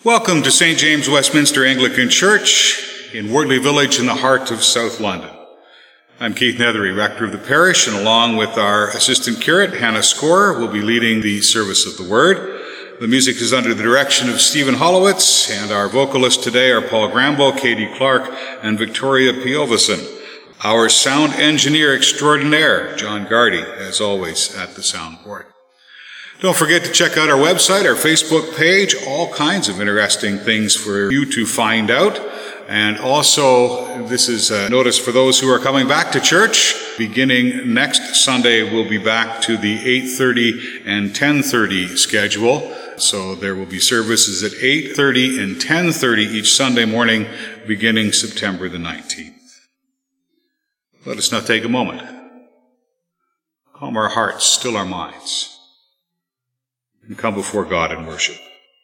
Welcome to St. James Westminster Anglican Church in Wortley Village in the heart of South London. I'm Keith Nethery, rector of the parish, and along with our assistant curate, Hannah Scorer, we'll be leading the service of the Word. The music is under the direction of Stephen Hollowitz, and our vocalists today are Paul Grambo, Katie Clark, and Victoria Piovison. Our sound engineer extraordinaire, John Gardy, as always, at the soundboard. Don't forget to check out our website, our Facebook page, all kinds of interesting things for you to find out. And also, this is a notice for those who are coming back to church. Beginning next Sunday, we'll be back to the 8:30 and 10:30 schedule. So there will be services at 8:30 and 10:30 each Sunday morning, beginning September the 19th. Let us now take a moment. Calm our hearts, still our minds, and come before God in worship.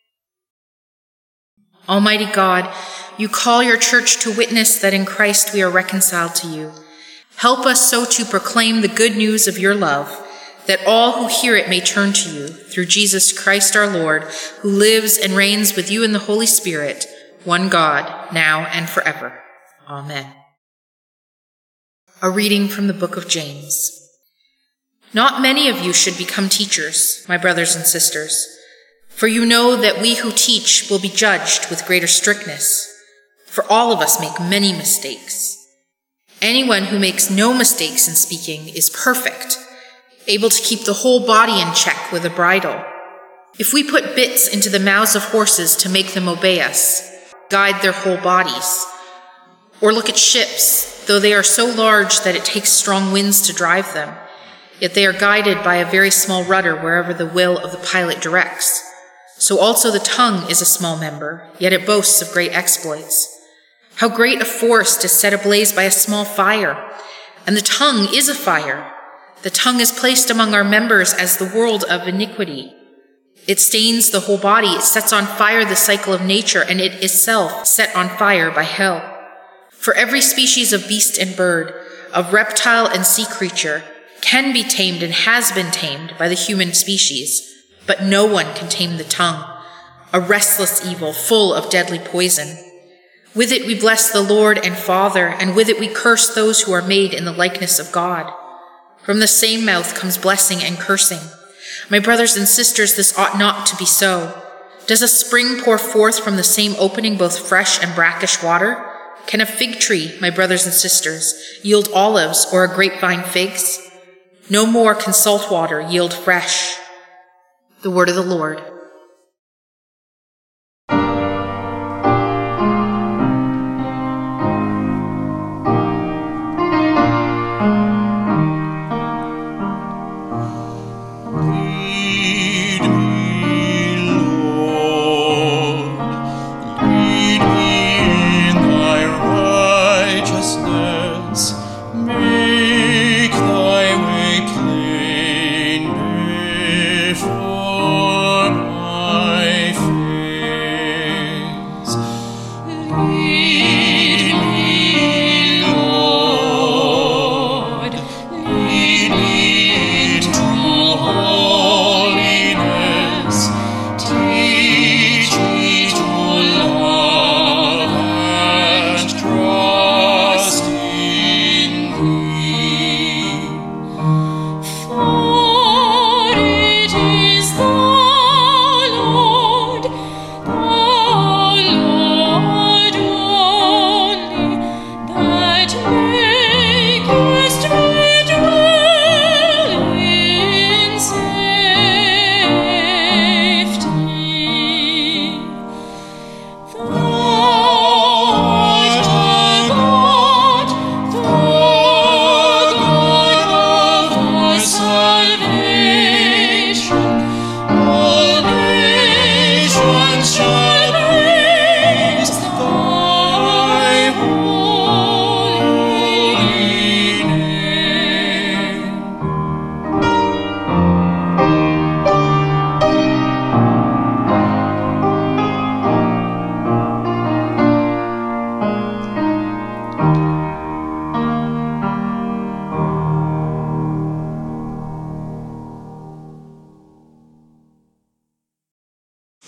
Almighty God, you call your church to witness that in Christ we are reconciled to you. Help us so to proclaim the good news of your love, that all who hear it may turn to you, through Jesus Christ our Lord, who lives and reigns with you in the Holy Spirit, one God, now and forever. Amen. A reading from the book of James. Not many of you should become teachers, my brothers and sisters, for you know that we who teach will be judged with greater strictness. For all of us make many mistakes. Anyone who makes no mistakes in speaking is perfect, able to keep the whole body in check with a bridle. If we put bits into the mouths of horses to make them obey us, guide their whole bodies, or look at ships, though they are so large that it takes strong winds to drive them, yet they are guided by a very small rudder wherever the will of the pilot directs. So also the tongue is a small member, yet it boasts of great exploits. How great a forest is set ablaze by a small fire, and the tongue is a fire. The tongue is placed among our members as the world of iniquity. It stains the whole body, it sets on fire the cycle of nature, and it itself set on fire by hell. For every species of beast and bird, of reptile and sea creature, can be tamed and has been tamed by the human species, but no one can tame the tongue, a restless evil full of deadly poison. With it we bless the Lord and Father, and with it we curse those who are made in the likeness of God. From the same mouth comes blessing and cursing. My brothers and sisters, this ought not to be so. Does a spring pour forth from the same opening both fresh and brackish water? Can a fig tree, my brothers and sisters, yield olives or a grapevine figs? No more can salt water yield fresh. The word of the Lord. Make thy way plain before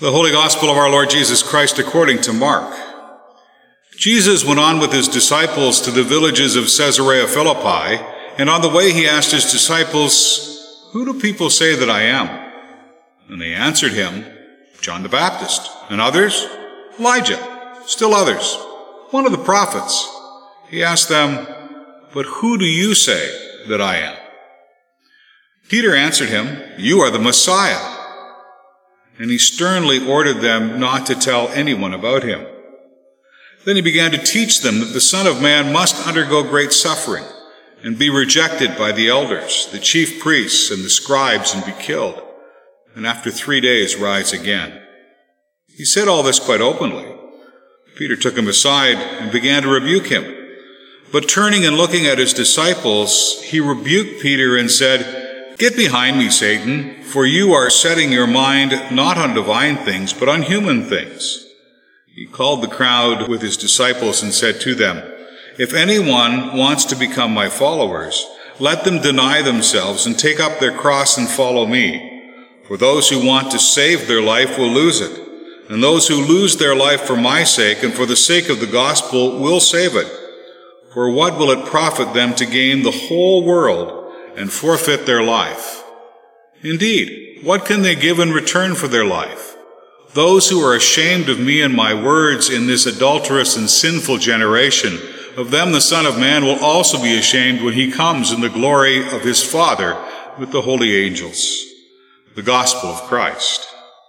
The Holy Gospel of our Lord Jesus Christ according to Mark. Jesus went on with his disciples to the villages of Caesarea Philippi, and on the way he asked his disciples, "Who do people say that I am?" And they answered him, "John the Baptist, and others, Elijah, still others, one of the prophets." He asked them, "But who do you say that I am?" Peter answered him, "You are the Messiah." And he sternly ordered them not to tell anyone about him. Then he began to teach them that the Son of Man must undergo great suffering and be rejected by the elders, the chief priests, and the scribes, and be killed, and after 3 days rise again. He said all this quite openly. Peter took him aside and began to rebuke him. But turning and looking at his disciples, he rebuked Peter and said, "Get behind me, Satan, for you are setting your mind not on divine things, but on human things." He called the crowd with his disciples and said to them, "If anyone wants to become my followers, let them deny themselves and take up their cross and follow me. For those who want to save their life will lose it, and those who lose their life for my sake and for the sake of the gospel will save it. For what will it profit them to gain the whole world and forfeit their life? Indeed, what can they give in return for their life? Those who are ashamed of me and my words in this adulterous and sinful generation, of them the Son of Man will also be ashamed when he comes in the glory of his Father with the holy angels." The Gospel of Christ.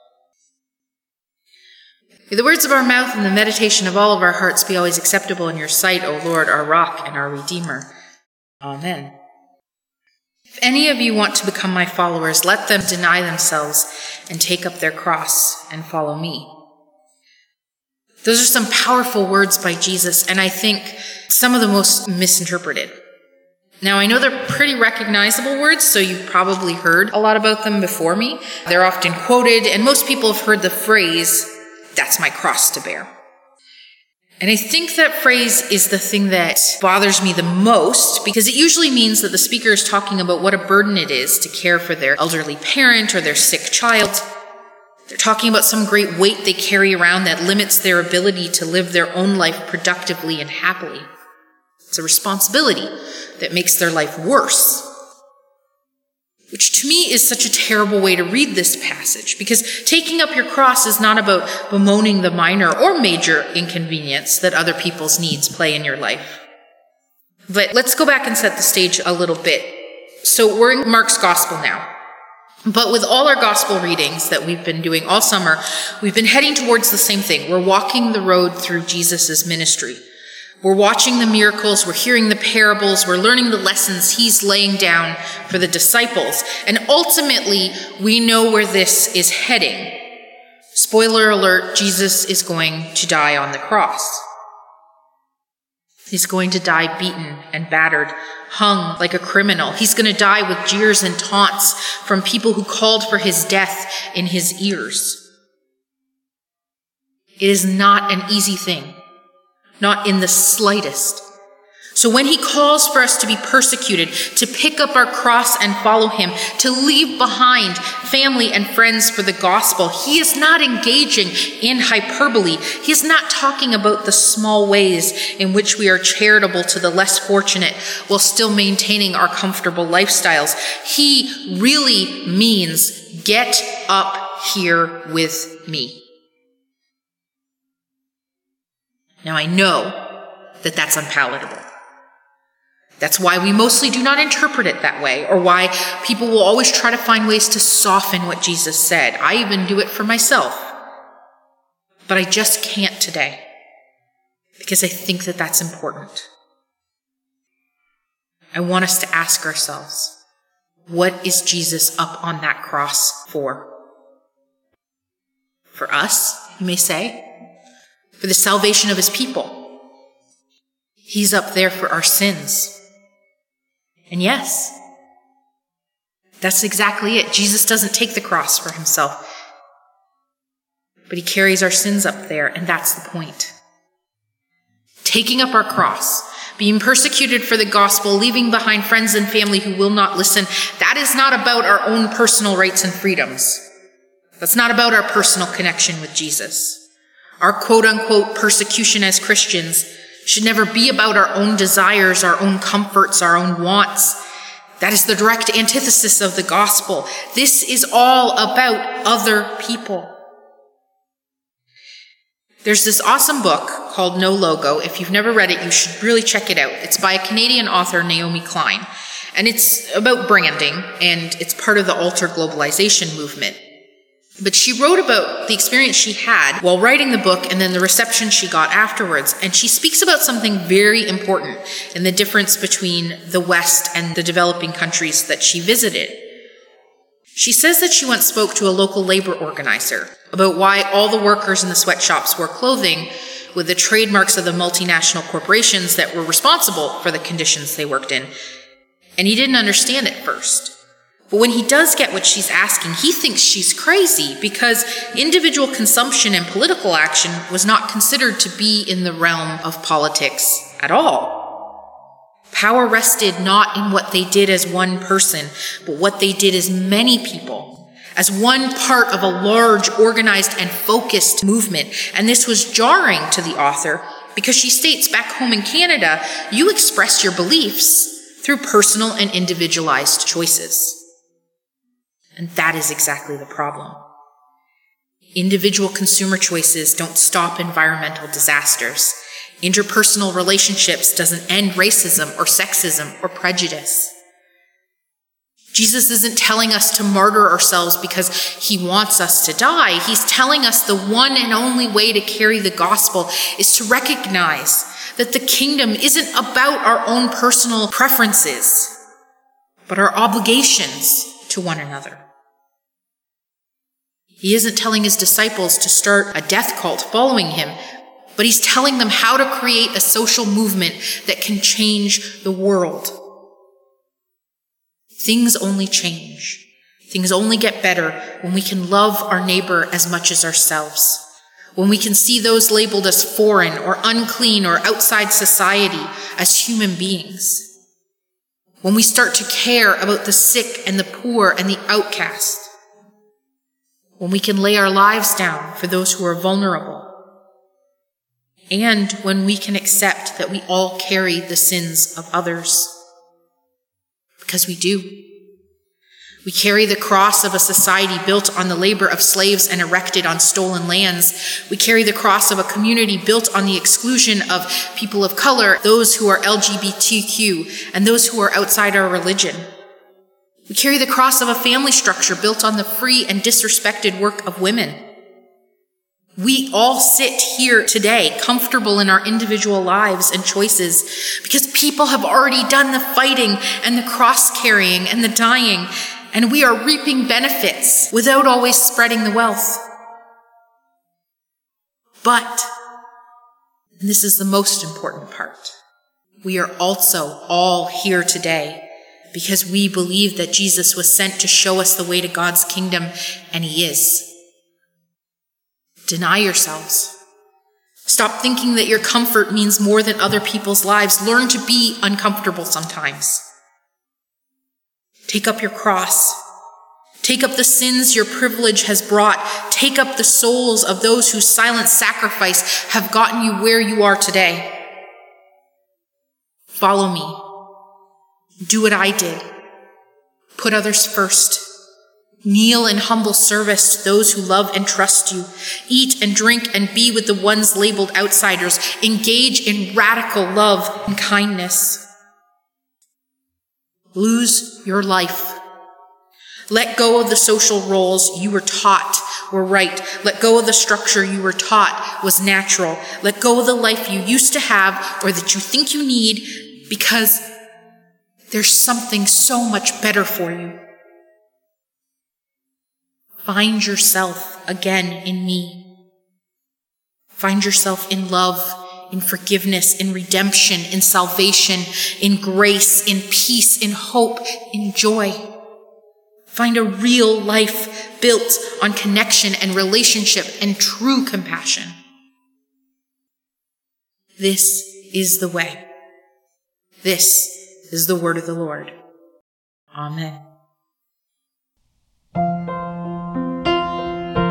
May the words of our mouth and the meditation of all of our hearts be always acceptable in your sight, O Lord, our rock and our Redeemer. Amen. If any of you want to become my followers, let them deny themselves and take up their cross and follow me. Those are some powerful words by Jesus, and I think some of the most misinterpreted. Now, I know they're pretty recognizable words, so you've probably heard a lot about them before me. They're often quoted, and most people have heard the phrase, "That's my cross to bear." And I think that phrase is the thing that bothers me the most, because it usually means that the speaker is talking about what a burden it is to care for their elderly parent or their sick child. They're talking about some great weight they carry around that limits their ability to live their own life productively and happily. It's a responsibility that makes their life worse. Which to me is such a terrible way to read this passage, because taking up your cross is not about bemoaning the minor or major inconvenience that other people's needs play in your life. But let's go back and set the stage a little bit. So we're in Mark's Gospel now. But with all our Gospel readings that we've been doing all summer, we've been heading towards the same thing. We're walking the road through Jesus' ministry. We're watching the miracles, we're hearing the parables, we're learning the lessons he's laying down for the disciples. And ultimately, we know where this is heading. Spoiler alert, Jesus is going to die on the cross. He's going to die beaten and battered, hung like a criminal. He's going to die with jeers and taunts from people who called for his death in his ears. It is not an easy thing. Not in the slightest. So when he calls for us to be persecuted, to pick up our cross and follow him, to leave behind family and friends for the gospel, he is not engaging in hyperbole. He is not talking about the small ways in which we are charitable to the less fortunate while still maintaining our comfortable lifestyles. He really means, get up here with me. Now, I know that that's unpalatable. That's why we mostly do not interpret it that way, or why people will always try to find ways to soften what Jesus said. I even do it for myself. But I just can't today, because I think that that's important. I want us to ask ourselves, what is Jesus up on that cross for? For us, you may say. For the salvation of his people. He's up there for our sins. And yes, that's exactly it. Jesus doesn't take the cross for himself, but he carries our sins up there, and that's the point. Taking up our cross, being persecuted for the gospel, leaving behind friends and family who will not listen, that is not about our own personal rights and freedoms. That's not about our personal connection with Jesus. Our quote-unquote persecution as Christians should never be about our own desires, our own comforts, our own wants. That is the direct antithesis of the gospel. This is all about other people. There's this awesome book called No Logo. If you've never read it, you should really check it out. It's by a Canadian author, Naomi Klein. And it's about branding, and it's part of the Alter Globalization movement. But she wrote about the experience she had while writing the book and then the reception she got afterwards. And she speaks about something very important in the difference between the West and the developing countries that she visited. She says that she once spoke to a local labor organizer about why all the workers in the sweatshops wore clothing with the trademarks of the multinational corporations that were responsible for the conditions they worked in. And he didn't understand at first. But when he does get what she's asking, he thinks she's crazy because individual consumption and political action was not considered to be in the realm of politics at all. Power rested not in what they did as one person, but what they did as many people, as one part of a large, organized, and focused movement. And this was jarring to the author because she states, back home in Canada, you express your beliefs through personal and individualized choices. And that is exactly the problem. Individual consumer choices don't stop environmental disasters. Interpersonal relationships doesn't end racism or sexism or prejudice. Jesus isn't telling us to martyr ourselves because he wants us to die. He's telling us the one and only way to carry the gospel is to recognize that the kingdom isn't about our own personal preferences, but our obligations to one another. He isn't telling his disciples to start a death cult following him, but he's telling them how to create a social movement that can change the world. Things only change. Things only get better when we can love our neighbor as much as ourselves, when we can see those labeled as foreign or unclean or outside society as human beings, when we start to care about the sick and the poor and the outcast, when we can lay our lives down for those who are vulnerable, and when we can accept that we all carry the sins of others. Because we do. We carry the cross of a society built on the labor of slaves and erected on stolen lands. We carry the cross of a community built on the exclusion of people of color, those who are LGBTQ, and those who are outside our religion. We carry the cross of a family structure built on the free and disrespected work of women. We all sit here today, comfortable in our individual lives and choices, because people have already done the fighting and the cross-carrying and the dying, and we are reaping benefits without always spreading the wealth. But, and this is the most important part, we are also all here today because we believe that Jesus was sent to show us the way to God's kingdom, and he is. Deny yourselves. Stop thinking that your comfort means more than other people's lives. Learn to be uncomfortable sometimes. Take up your cross. Take up the sins your privilege has brought. Take up the souls of those whose silent sacrifice have gotten you where you are today. Follow me. Do what I did. Put others first. Kneel in humble service to those who love and trust you. Eat and drink and be with the ones labeled outsiders. Engage in radical love and kindness. Lose your life. Let go of the social roles you were taught were right. Let go of the structure you were taught was natural. Let go of the life you used to have or that you think you need, because there's something so much better for you. Find yourself again in me. Find yourself in love, in forgiveness, in redemption, in salvation, in grace, in peace, in hope, in joy. Find a real life built on connection and relationship and true compassion. This is the way. This is the word of the Lord. Amen.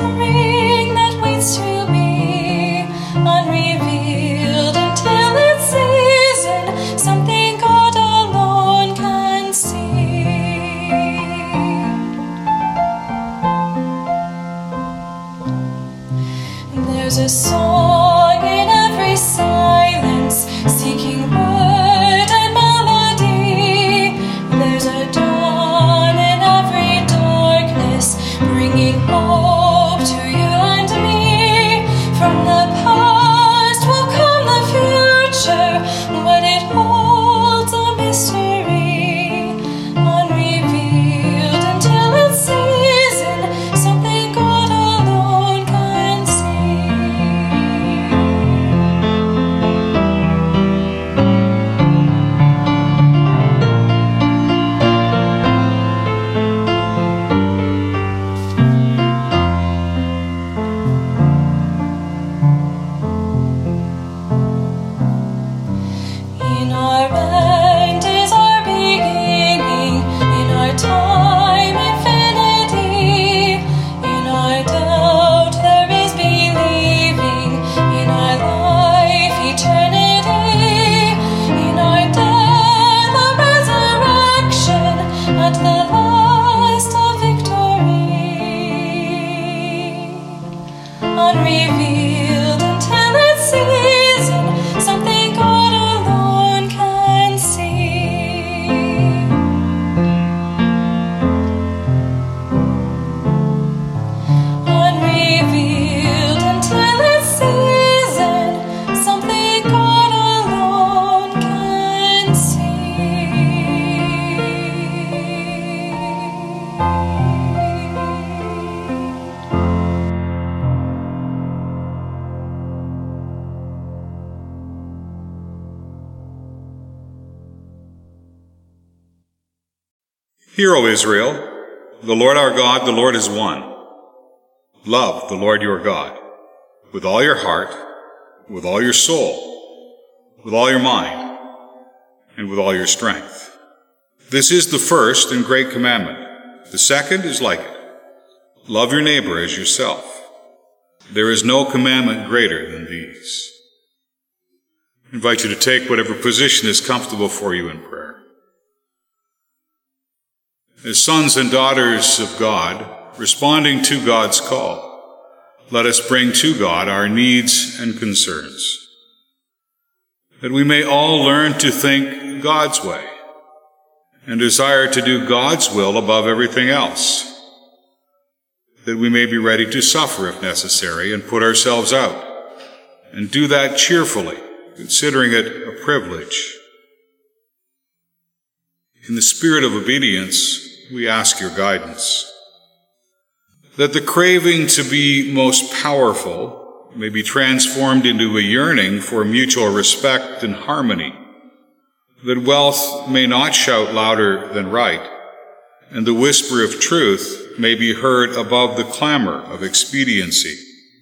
spring that waits to be unrevealed until its season, something God alone can see. There's a song in every silence, seeking word and melody. There's a dawn in every darkness, bringing hope to you and me. From the past will come the future, what it holds a mystery, unrevealed until its season, something God alone can see. In our end is our beginning, in our time infinity, in our doubt there is believing, in our life eternity, in our death a resurrection, at the last a victory, unrevealed until its season, something God alone can see. Unrevealed until its season, something God alone can see. Hear, O Israel, the Lord our God, the Lord is one. Love the Lord your God with all your heart, with all your soul, with all your mind, and with all your strength. This is the first and great commandment. The second is like it. Love your neighbor as yourself. There is no commandment greater than these. I invite you to take whatever position is comfortable for you in prayer. As sons and daughters of God, responding to God's call, let us bring to God our needs and concerns, that we may all learn to think God's way and desire to do God's will above everything else, that we may be ready to suffer if necessary and put ourselves out, and do that cheerfully, considering it a privilege. In the spirit of obedience, we ask your guidance, that the craving to be most powerful may be transformed into a yearning for mutual respect and harmony, that wealth may not shout louder than right, and the whisper of truth may be heard above the clamor of expediency.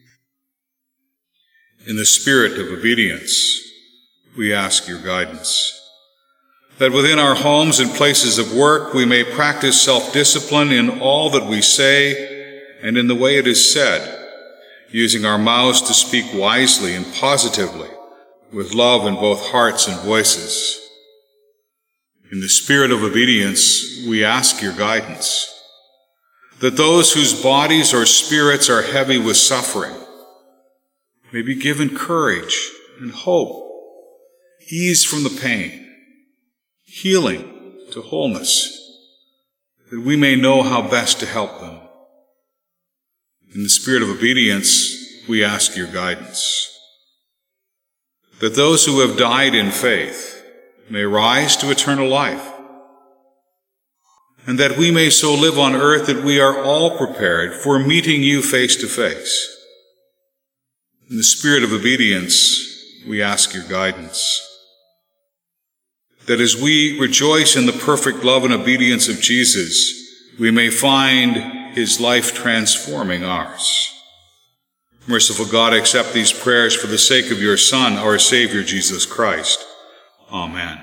In the spirit of obedience, we ask your guidance, that within our homes and places of work we may practice self-discipline in all that we say and in the way it is said, using our mouths to speak wisely and positively, with love in both hearts and voices. In the spirit of obedience, we ask your guidance, that those whose bodies or spirits are heavy with suffering may be given courage and hope, ease from the pain, healing to wholeness, that we may know how best to help them. In the spirit of obedience, we ask your guidance, that those who have died in faith may rise to eternal life, and that we may so live on earth that we are all prepared for meeting you face to face. In the spirit of obedience, we ask your guidance, that as we rejoice in the perfect love and obedience of Jesus, we may find his life transforming ours. Merciful God, accept these prayers for the sake of your Son, our Savior, Jesus Christ. Amen.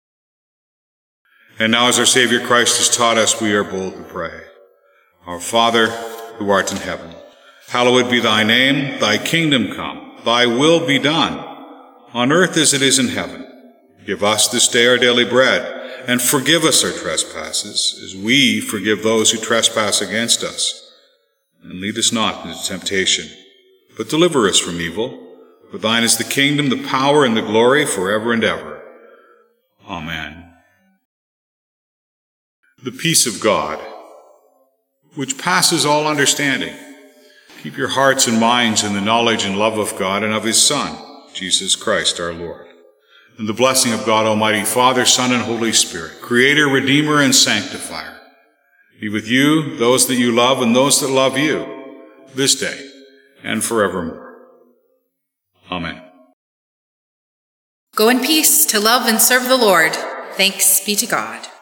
And now, as our Savior Christ has taught us, we are bold to pray. Our Father, who art in heaven, Hallowed be thy name, thy kingdom come, thy will be done, on earth as it is in heaven. Give us this day our daily bread, and forgive us our trespasses, as we forgive those who trespass against us. And lead us not into temptation, but deliver us from evil. For thine is the kingdom, the power, and the glory forever and ever. Amen. The peace of God, which passes all understanding, keep your hearts and minds in the knowledge and love of God and of his Son, Jesus Christ our Lord. And the blessing of God Almighty, Father, Son, and Holy Spirit, Creator, Redeemer, and Sanctifier, be with you, those that you love, and those that love you, this day and forevermore. Amen. Go in peace to love and serve the Lord. Thanks be to God.